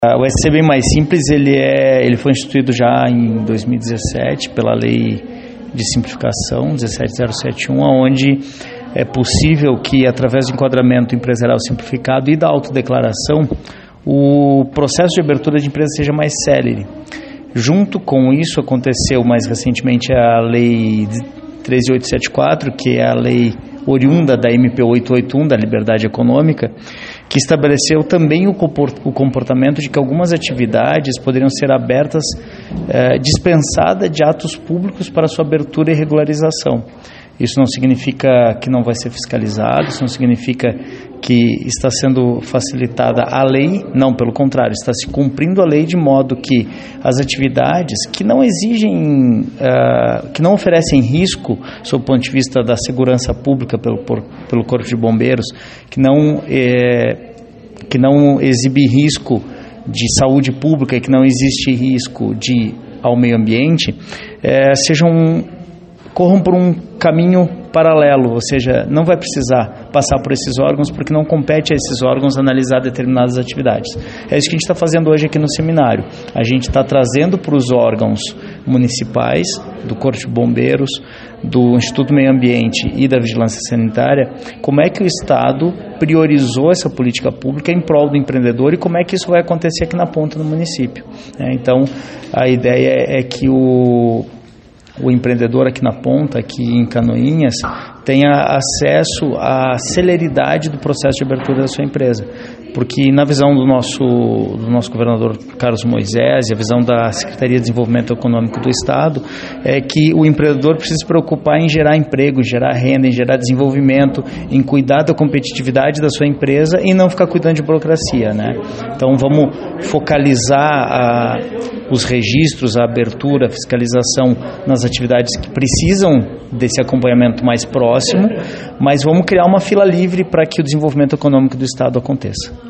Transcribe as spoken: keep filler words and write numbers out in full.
O S C Bem Mais Simples ele, é, ele foi instituído já em dois mil e dezessete pela Lei de Simplificação dezessete mil setenta e um, onde é possível que, através do enquadramento empresarial simplificado e da autodeclaração, o processo de abertura de empresa seja mais célere. Junto com isso, aconteceu mais recentemente a Lei treze mil oitocentos e setenta e quatro, que é a lei oriunda da M P oitocentos e oitenta e um, da Liberdade Econômica, que estabeleceu também o comportamento de que algumas atividades poderiam ser abertas, eh, dispensada de atos públicos para sua abertura e regularização. Isso não significa que não vai ser fiscalizado, isso não significa que está sendo facilitada a lei, não, pelo contrário, está se cumprindo a lei de modo que as atividades que não exigem, uh, que não oferecem risco, sob o ponto de vista da segurança pública pelo, por, pelo Corpo de Bombeiros, que não, eh, que não exibe risco de saúde pública e que não existe risco de, ao meio ambiente, eh, sejam, corram por um caminho paralelo, ou seja, não vai precisar passar por esses órgãos porque não compete a esses órgãos analisar determinadas atividades. É isso que a gente está fazendo hoje aqui no seminário. A gente está trazendo para os órgãos municipais, do Corpo de Bombeiros, do Instituto Meio Ambiente e da Vigilância Sanitária, como é que o Estado priorizou essa política pública em prol do empreendedor e como é que isso vai acontecer aqui na ponta do município. Então, a ideia é que o o empreendedor aqui na ponta, aqui em Canoinhas, tenha acesso à celeridade do processo de abertura da sua empresa. Porque na visão do nosso, do nosso governador Carlos Moisés e a visão da Secretaria de Desenvolvimento Econômico do Estado é que o empreendedor precisa se preocupar em gerar emprego, em gerar renda, em gerar desenvolvimento, em cuidar da competitividade da sua empresa e não ficar cuidando de burocracia, né? Então vamos focalizar a, os registros, a abertura, a fiscalização nas atividades que precisam desse acompanhamento mais próximo, mas vamos criar uma fila livre para que o desenvolvimento econômico do Estado aconteça.